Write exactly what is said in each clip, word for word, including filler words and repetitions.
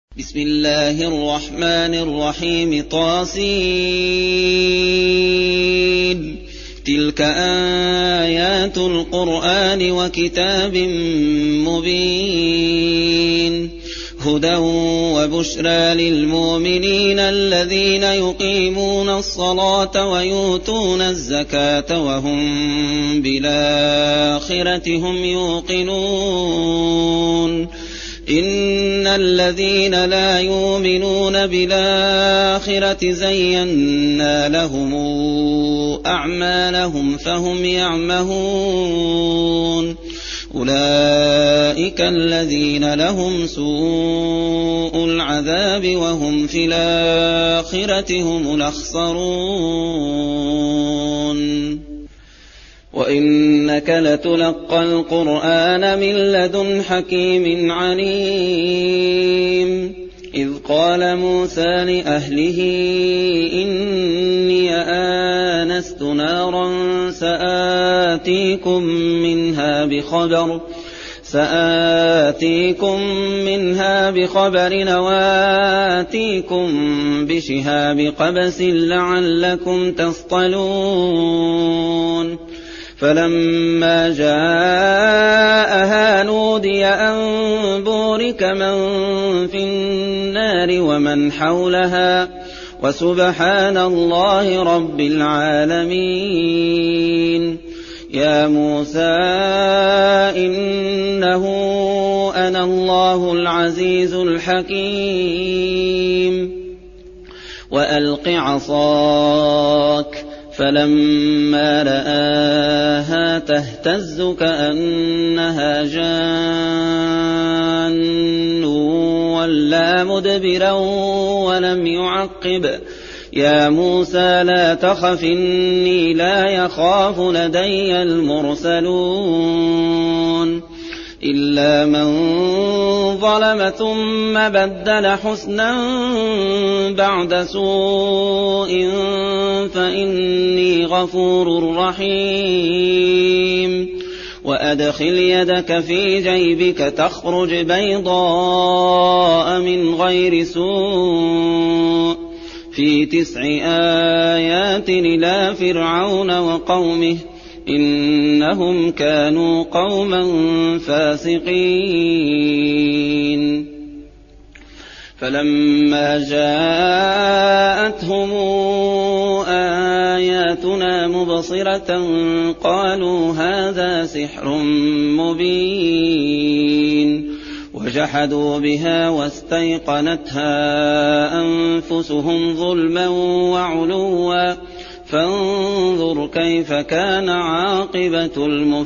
بسم الله الرحمن الرحيم طاسين تلك آيات القرآن وكتاب مبين هدى وبشرى للمؤمنين الذين يقيمون الصلاة ويؤتون الزكاة وهم بالآخرة هم يوقنون إن الذين لا يؤمنون بالآخرة زينا لهم أعمالهم فهم يعمهون أولئك الذين لهم سوء العذاب وهم في الآخرة هم الأخسرون وإنك لتلقى القرآن من لدن حكيم عليم إذ قال موسى لأهله إني آنست نارا سآتيكم منها بخبر سآتيكم منها بخبر وآتيكم بشهاب قبس لعلكم تصطلون فلما جاءها نودي أن بورك من في النار ومن حولها وسبحان الله رب العالمين يا موسى إنه أنا الله العزيز الحكيم وألق عصاك فلما رآها تهتز كأنها جان ولا مدبرا ولم يعقب يا موسى لا تخف إني لا يخاف لدي المرسلون إلا من ظلم ثم بدل حسنا بعد سوء فإني غفور رحيم وأدخل يدك في جيبك تخرج بيضاء من غير سوء في تسع آيات إلى فرعون وقومه إنهم كانوا قوما فاسقين فلما جاءتهم آياتنا مبصرة قالوا هذا سحر مبين وجحدوا بها واستيقنتها أنفسهم ظلما وعلوا فانظر كيف كان عاقبة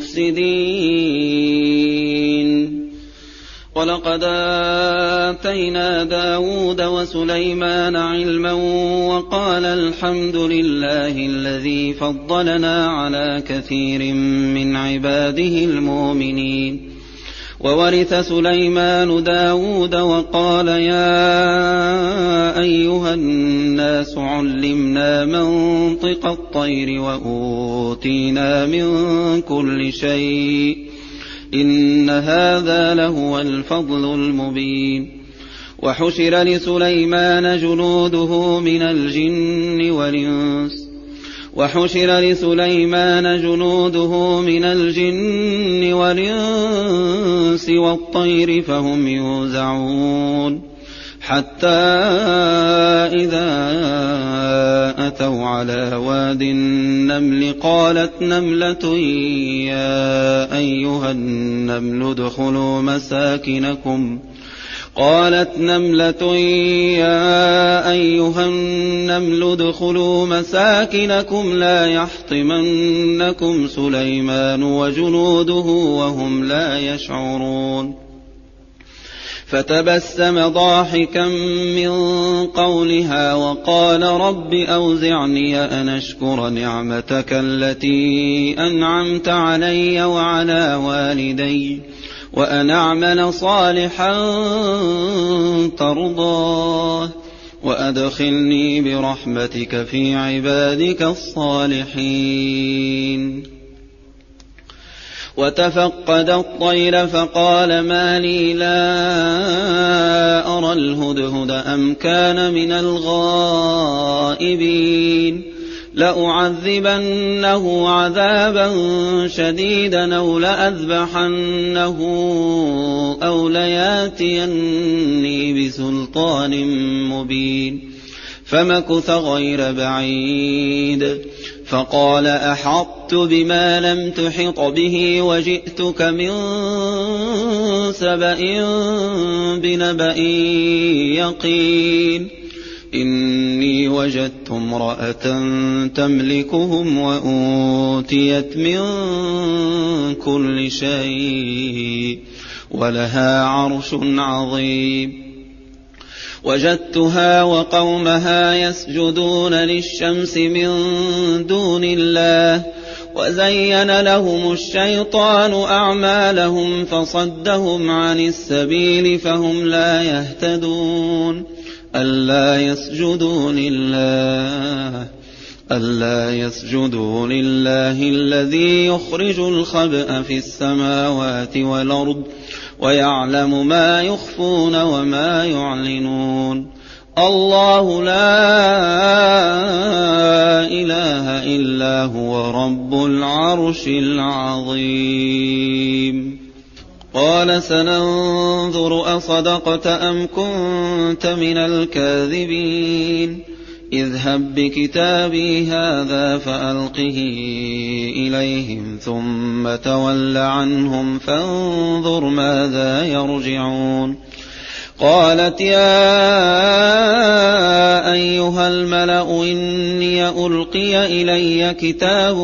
المفسدين ولقد آتينا داود وسليمان علما وقال الحمد لله الذي فضلنا على كثير من عباده المؤمنين وورث سليمان داود وقال يا أيها الناس علمنا منطق الطير وأوتينا من كل شيء إن هذا لهو الفضل المبين وحشر لسليمان جنوده من الجن والإنس وحشر لسليمان جنوده من الجن والإنس والطير فهم يوزعون حتى إذا أتوا على واد النمل قالت نملة يا أيها النمل ادخلوا مساكنكم قالت نملة يا أيها النمل ادخلوا مساكنكم لا يحطمنكم سليمان وجنوده وهم لا يشعرون فتبسم ضاحكا من قولها وقال رب أوزعني أن أشكر نعمتك التي أنعمت علي وعلى والدي وأن أعمل صالحا ترضاه وأدخلني برحمتك في عبادك الصالحين وتفقد الطير فقال ما لي لا أرى الهدهد أم كان من الغائبين لأعذبنه عذابا شديدا أو لأذبحنه أو لياتيني بسلطان مبين فمكث غير بعيد فقال أحطت بما لم تحط به وجئتك من سبأ بنبأ يقين إني وجدت امرأة تملكهم وأوتيت من كل شيء ولها عرش عظيم وجدتها وقومها يسجدون للشمس من دون الله وزين لهم الشيطان أعمالهم فصدهم عن السبيل فهم لا يهتدون ألا يسجدوا لله ألا يسجدوا لله الذي يخرج الخبأ في السماوات والأرض ويعلم ما يخفون وما يعلنون الله لا إله إلا هو رب العرش العظيم قال سننظر أصدقت أم كنت من الكاذبين اذهب بكتابي هذا فألقه إليهم ثم تول عنهم فانظر ماذا يرجعون قالت يا أيها الملأ إني ألقي إلي كتاب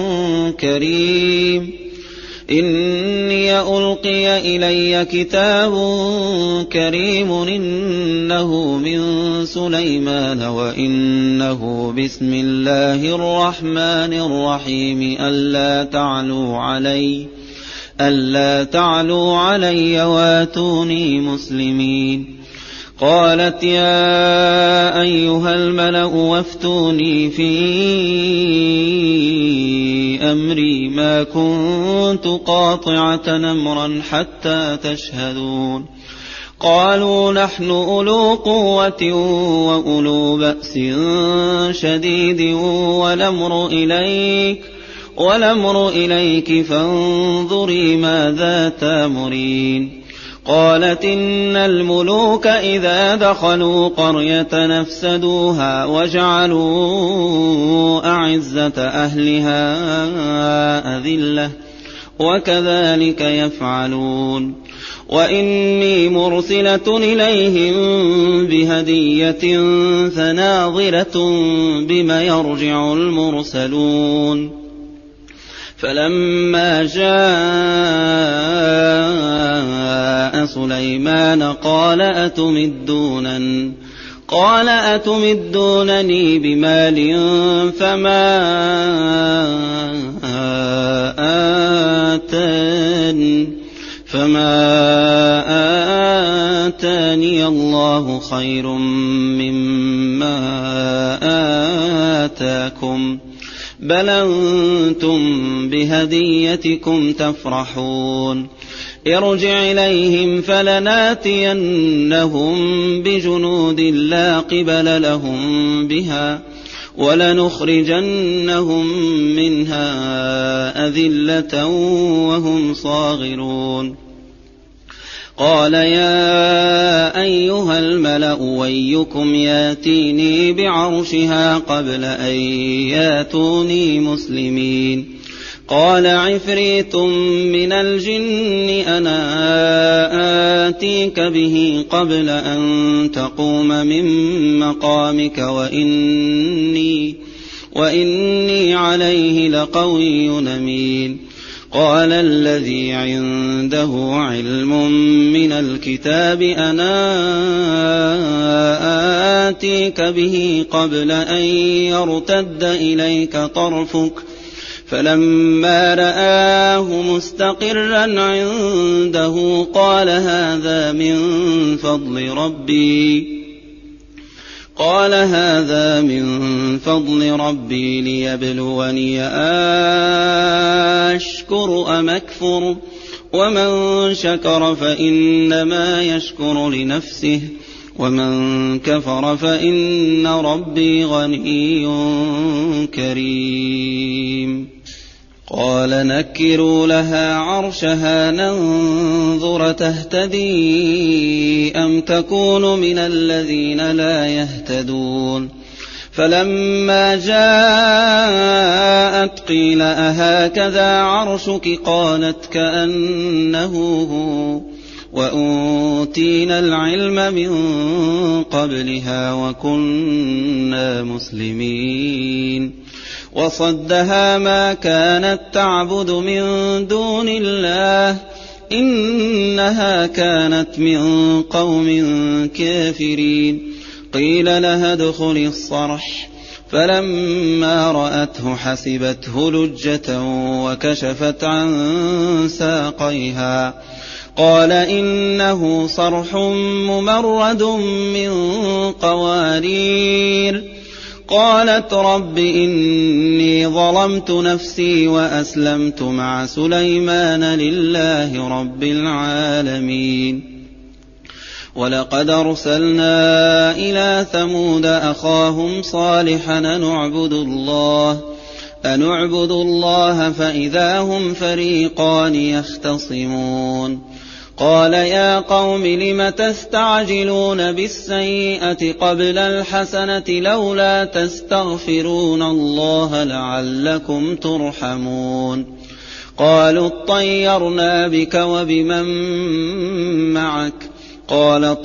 كريم إني ألقي إلي كتاب كريم إنه من سليمان وإنه بسم الله الرحمن الرحيم ألا تعلوا علي ألا تعلوا علي واتوني مسلمين قالت يا أيها الملأ وافتوني في أمري ما كنت قاطعة أمرا حتى تشهدون قالوا نحن أولو قوة وأولو بأس شديد والأمر إليك والأمر إليك فانظري ماذا تأمرين قالت إن الملوك إذا دخلوا قرية نفسدوها وجعلوا أعزة أهلها أذلة وكذلك يفعلون وإني مرسلة إليهم بهدية فناظرة بما يرجع المرسلون فلما جاء سليمان قال أتمدونني قال أتمدونني بمال فما آتاني فما آتاني الله خير مما آتاكم بل أنتم بهديتكم تفرحون ارجع إليهم فلناتينهم بجنود لا قبل لهم بها ولنخرجنهم منها أذلة وهم صاغرون قال يا أيها الملأ ويكم ياتيني بعرشها قبل أن ياتوني مسلمين قال عفريت من الجن أنا آتيك به قبل أن تقوم من مقامك وإني, وإني عليه لقوي أمين قال الذي عنده علم من الكتاب أنا آتيك به قبل أن يرتد إليك طرفك فلما رآه مستقرا عنده قال هذا من فضل ربي قال هذا من فضل ربي ليبلوني أشكر أم أكفر ومن شكر فإنما يشكر لنفسه ومن كفر فإن ربي غني كريم. قال نكروا لها عرشها ننظر تهتدي أم تكون من الذين لا يهتدون. فلما جاءت قيل أهكذا عرشك قالت كأنه هو وأوتينا العلم من قبلها وكنا مسلمين. وصدها ما كانت تعبد من دون الله إنها كانت من قوم كافرين. قيل لها ادخل الصرح فلما رأته حسبته لجة وكشفت عن ساقيها قال إنه صرح ممرد من قوارير. قالت رب إني ظلمت نفسي وأسلمت مع سليمان لله رب العالمين. ولقد أرسلنا إلى ثمود أخاهم صالحا أن اعبدوا الله أن اعبدوا الله فإذا هم فريقان يختصمون. قال يا قوم لم تستعجلون بالسيئة قبل الحسنة لولا تستغفرون الله لعلكم ترحمون. قالوا اطيرنا بك وبمن معك قال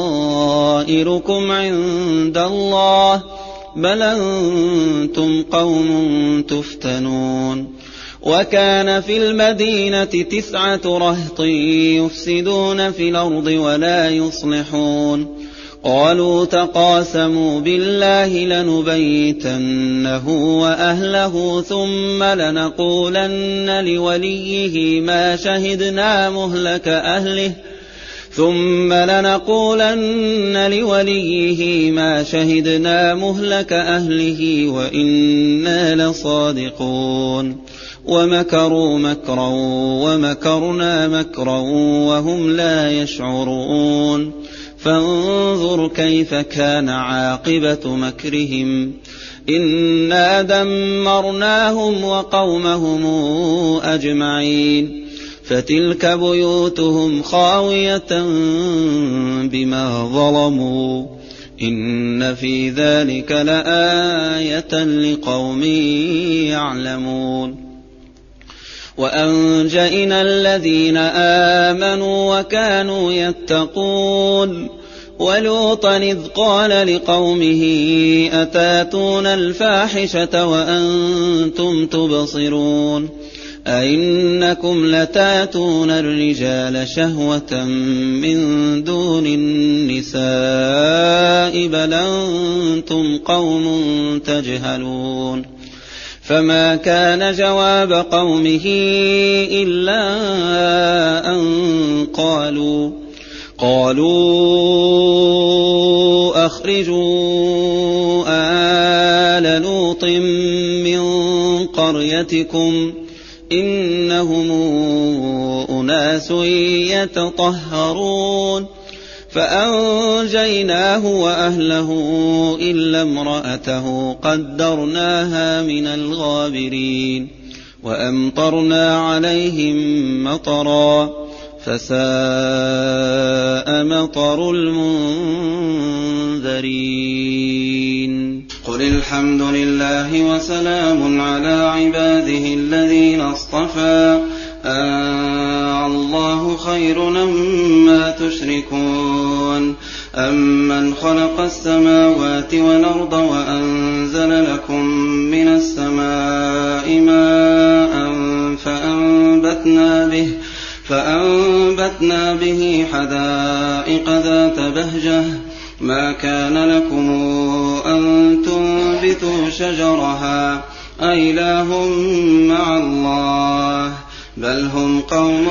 طائركم عند الله بل أنتم قوم تفتنون. وكان في المدينة تسعة رهط يفسدون في الأرض ولا يصلحون. قالوا تقاسموا بالله لنبيتنه وأهله ثم لنقولن لوليه ما شهدنا مهلك أهله ثم لنقولن لوليه ما شهدنا مهلك أهله وإنا لصادقون. ومكروا مكرا ومكرنا مكرا وهم لا يشعرون. فانظر كيف كان عاقبة مكرهم إنا دمرناهم وقومهم أجمعين. فتلك بيوتهم خاوية بما ظلموا إن في ذلك لآية لقوم يعلمون. وأنجينا الذين آمنوا وكانوا يتقون. ولوطا إذ قال لقومه أتاتون الفاحشة وأنتم تبصرون أئنكم لتاتون الرجال شهوة من دون النساء بل أنتم قوم تجهلون. فما كان جواب قومه إلا أن قالوا قالوا أخرجوا آل لوط من قريتكم إنهم أناس يتطهرون. فأنجيناه وأهله إلا امرأته قدرناها من الغابرين. وأمطرنا عليهم مطرا فساء مطر المنذرين. قل الحمد لله وسلام على عباده الذين اصطفى آه الله خير أما تشركون. أمن خلق السماوات والأرض وأنزل لكم من السماء ماء فأنبتنا به فأنبتنا به حدائق ذات بهجة ما كان لكم أن تنبتوا شجرها أإله مع الله بل هم قوم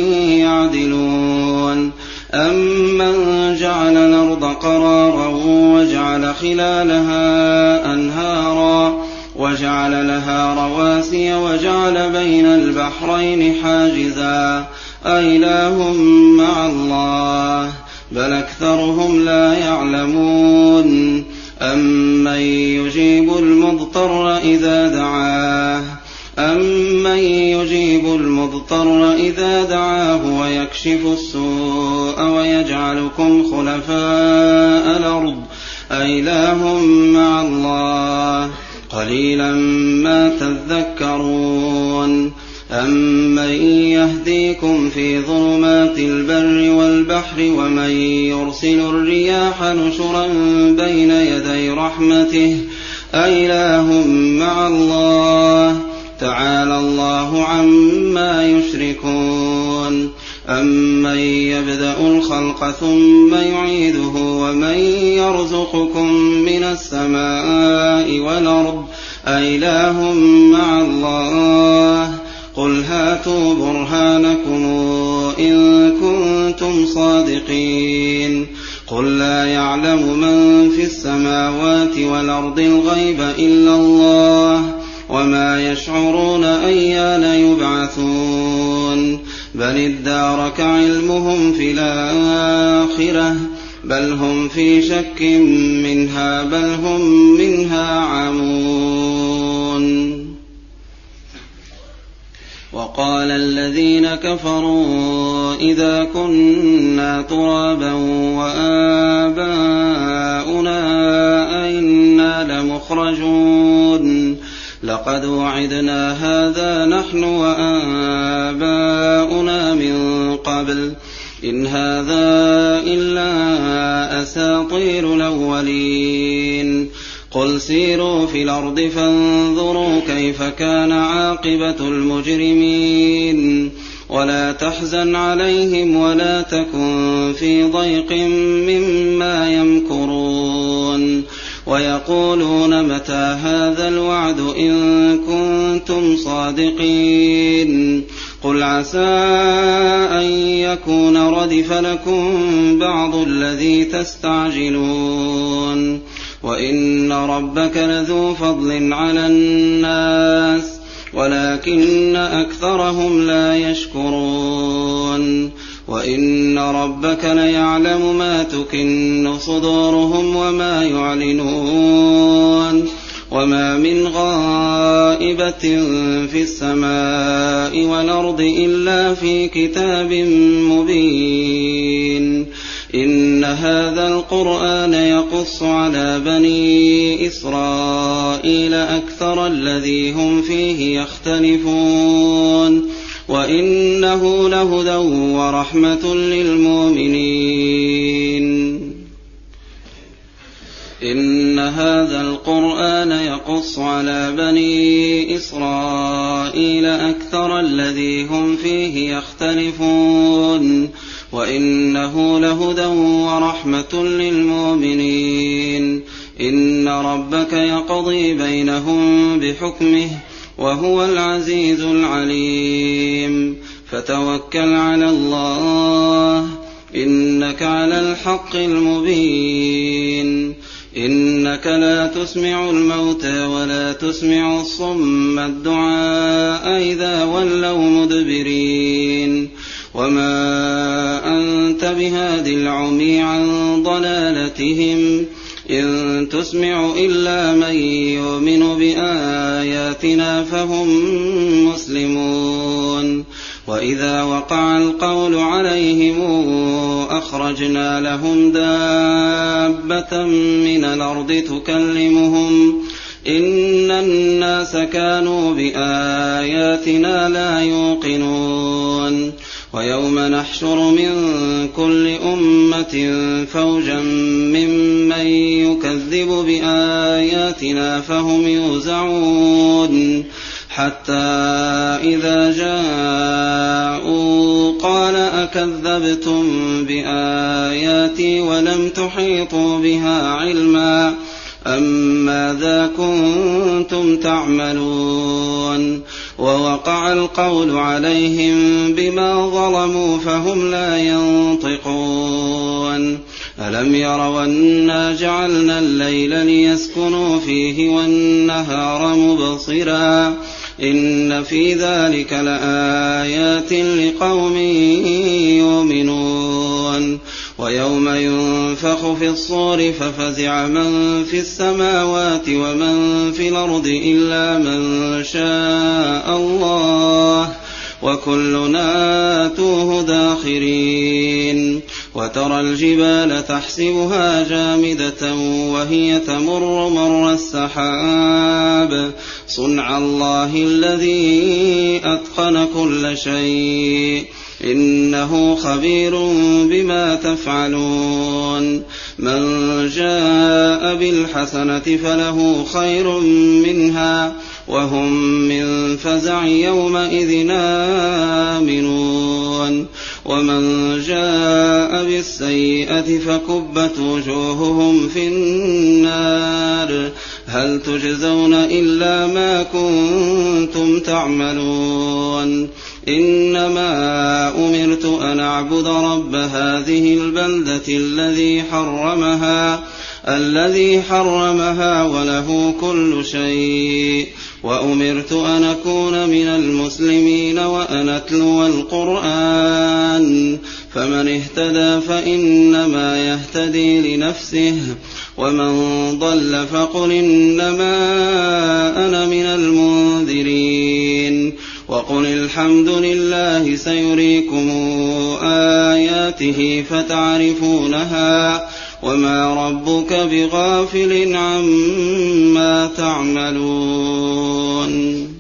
يعدلون. أمن جعل الأرض قرارا وجعل خلالها أنهارا وجعل لها رواسي وجعل بين البحرين حاجزا أإله مع الله بل أكثرهم لا يعلمون أمن يجيب المضطر إذا دعاه أمن يجيب المضطر إذا دعاه ويكشف السوء ويجعلكم خلفاء الأرض أإله مع الله قليلا ما تذكرون أمن يهديكم في ظلمات البر والبحر ومن يرسل الرياح نشرا بين يدي رحمته أإله مع الله تعالى الله عما يشركون أمن يبدأ الخلق ثم يعيده ومن يرزقكم من السماء والأرض أإله مع الله قل هاتوا برهانكم إن كنتم صادقين قل لا يعلم من في السماوات والأرض الغيب إلا الله وما يشعرون أيان يبعثون بل ادارك علمهم في الآخرة بل هم في شك منها بل هم منها عمون وقال الذين كفروا إذا كنا ترابا وآباؤنا أئنا لمخرجون لقد وعدنا هذا نحن وآباؤنا من قبل إن هذا إلا أساطير الأولين قل سيروا في الأرض فانظروا كيف كان عاقبة المجرمين ولا تحزن عليهم ولا تكن في ضيق مما يمكرون ويقولون متى هذا الوعد إن كنتم صادقين قل عسى أن يكون ردف لكم بعض الذي تستعجلون وإن ربك لذو فضل على الناس ولكن أكثرهم لا يشكرون وإن ربك ليعلم ما تكن صدورهم وما يعلنون وما من غائبة في السماء والأرض إلا في كتاب مبين إن هذا القرآن يقص على بني إسرائيل أكثر الذي هم فيه يختلفون وإنه لهدى ورحمة للمؤمنين إن هذا القرآن يقص على بني إسرائيل أكثر الذي هم فيه يختلفون وإنه لهدى ورحمة للمؤمنين إن ربك يقضي بينهم بحكمه وهو العزيز العليم فتوكل على الله إنك على الحق المبين إنك لا تسمع الموتى ولا تسمع الصم الدعاء إذا ولوا مدبرين وما أنت بهاد العمي عن ضلالتهم إن تسمع إلا من يؤمن بآياتنا فهم مسلمون وإذا وقع القول عليهم أخرجنا لهم دابة من الأرض تكلمهم إن الناس كانوا بآياتنا لا يوقنون ويوم نحشر من كل أمة فوجا ممن يكذب بآياتنا فهم يوزعون حتى إذا جاءوا قال أكذبتم بآياتي ولم تحيطوا بها علما أم ماذا كنتم تعملون ووقع القول عليهم بما ظلموا فهم لا ينطقون ألم يروا أنا جعلنا الليل ليسكنوا فيه والنهار مبصرا إن في ذلك لآيات لقوم يؤمنون ويوم ينفخ في الصور ففزع من في السماوات ومن في الأرض إلا من شاء الله وكلنا آتوه داخرين وترى الجبال تحسبها جامدة وهي تمر مر السحاب صنع الله الذي أتقن كل شيء إنه خبير بما تفعلون من جاء بالحسنة فله خير منها وهم من فزع يومئذ آمنون ومن جاء بالسيئة فكبت وجوههم في النار هل تجزون إلا ما كنتم تعملون إنما أمرت أن أعبد رب هذه البلدة الذي حرمها الذي حرمها وله كل شيء وأمرت أن أكون من المسلمين وأن أتلو القرآن فمن اهتدى فإنما يهتدي لنفسه ومن ضل فقل إنما أنا من المنذرين وقل الحمد لله سيريكم آياته فتعرفونها وما ربك بغافل عما تعملون